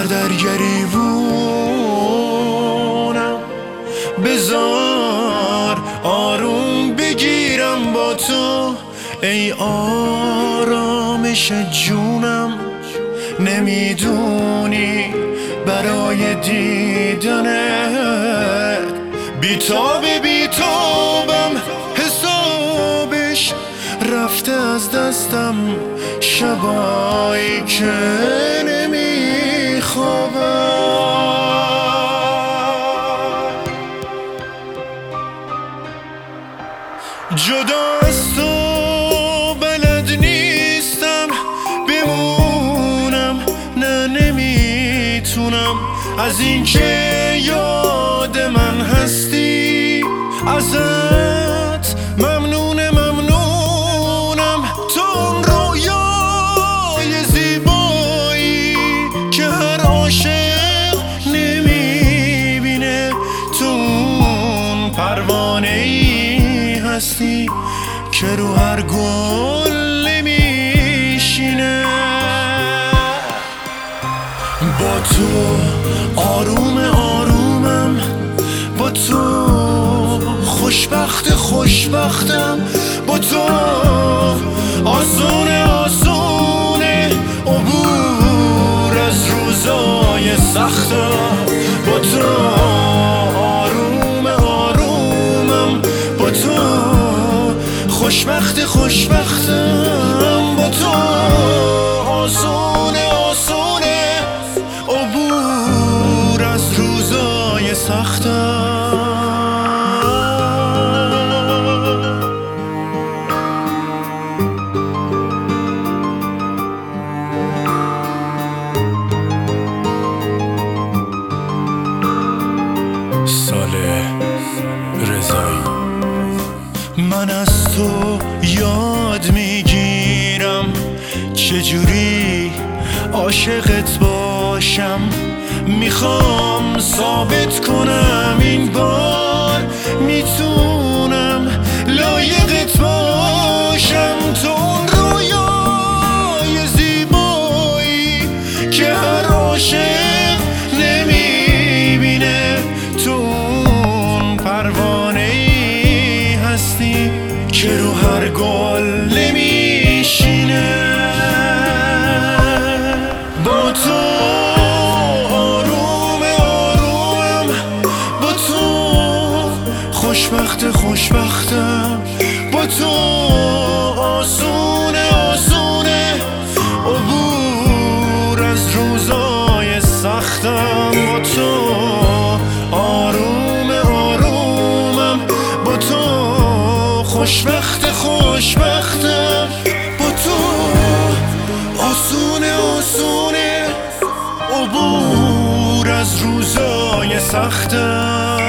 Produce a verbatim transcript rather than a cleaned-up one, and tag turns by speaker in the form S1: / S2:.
S1: در گریبونم، بذار آروم بگیرم با تو ای آرامش جونم. نمیدونی برای دیدنت بیتاب بیتابم، حسابش رفته از دستم شبایی که نمیخوابم. جدا از تو بلد نیستم بمونم، نه نمیتونم از این که یاد من هستی. ازت ممنون ممنونم، تو اون رویای زیبایی که هر عاشق نمیبینه، تو اون پروانه‌ای هستی که رو هر گل نمیشینه. با تو آروم آرومم، با تو خوشبخت خوشبختم، با تو آسونه آسونه عبور از روزای سختم. با تو آروم آرومم، با تو خوشبخت خوشبختم، با تو آسونه آسونه عبور از روزای سختم. من از تو یاد میگیرم چجوری عاشقت باشم، میخوام ثابت کنم این بار میتونم لایقت باشم. تو اون رویای زیبایی که هر عاشق نمیبینه، تو اون پروانه‌ای هستی که رو هر گل نمیشینه. با تو آروم آرومم، با تو خوشبخت خوشبختم، با تو آسونه آسونه عبور از روزای سختم. با تو آروم آرومم، با تو خوشبخت خوشبختم، با تو آسونه آسونه عبور از روزای سختم.